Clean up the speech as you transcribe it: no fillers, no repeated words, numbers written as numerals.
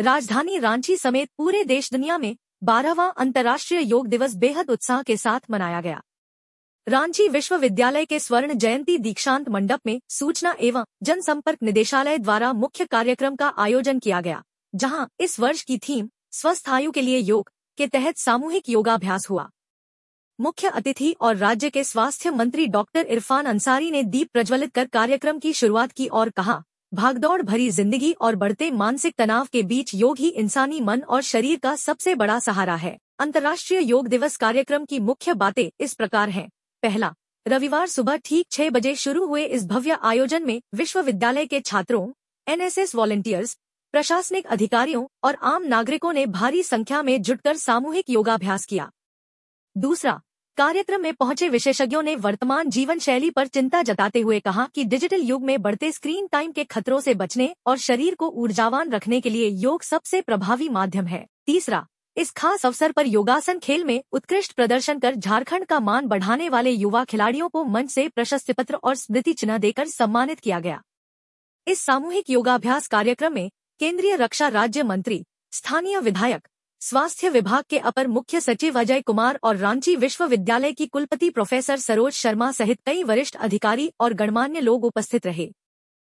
राजधानी रांची समेत पूरे देश दुनिया में 12वां अंतर्राष्ट्रीय योग दिवस बेहद उत्साह के साथ मनाया गया। रांची विश्वविद्यालय के स्वर्ण जयंती दीक्षांत मंडप में सूचना एवं जनसंपर्क निदेशालय द्वारा मुख्य कार्यक्रम का आयोजन किया गया, जहां इस वर्ष की थीम स्वस्थ आयु के लिए योग के तहत सामूहिक योगाभ्यास हुआ। मुख्य अतिथि और राज्य के स्वास्थ्य मंत्री डॉक्टर इरफान अंसारी ने दीप प्रज्वलित कर कार्यक्रम की शुरुआत की और कहा, भागदौड़ भरी जिंदगी और बढ़ते मानसिक तनाव के बीच योग ही इंसानी मन और शरीर का सबसे बड़ा सहारा है। अंतर्राष्ट्रीय योग दिवस कार्यक्रम की मुख्य बातें इस प्रकार हैं। पहला, रविवार सुबह ठीक 6 बजे शुरू हुए इस भव्य आयोजन में विश्वविद्यालय के छात्रों, एनएसएस वॉलंटियर्स, प्रशासनिक अधिकारियों और आम नागरिकों ने भारी संख्या में जुटकर सामूहिक योगाभ्यास किया। दूसरा, कार्यक्रम में पहुंचे विशेषज्ञों ने वर्तमान जीवन शैली पर चिंता जताते हुए कहा कि डिजिटल युग में बढ़ते स्क्रीन टाइम के खतरों से बचने और शरीर को ऊर्जावान रखने के लिए योग सबसे प्रभावी माध्यम है। तीसरा, इस खास अवसर पर योगासन खेल में उत्कृष्ट प्रदर्शन कर झारखंड का मान बढ़ाने वाले युवा खिलाड़ियों को मंच से प्रशस्ति पत्र और स्मृति चिन्ह देकर सम्मानित किया गया। इस सामूहिक योगाभ्यास कार्यक्रम में केंद्रीय रक्षा राज्य मंत्री, स्थानीय विधायक, स्वास्थ्य विभाग के अपर मुख्य सचिव अजय कुमार और रांची विश्वविद्यालय की कुलपति प्रोफेसर सरोज शर्मा सहित कई वरिष्ठ अधिकारी और गणमान्य लोग उपस्थित रहे।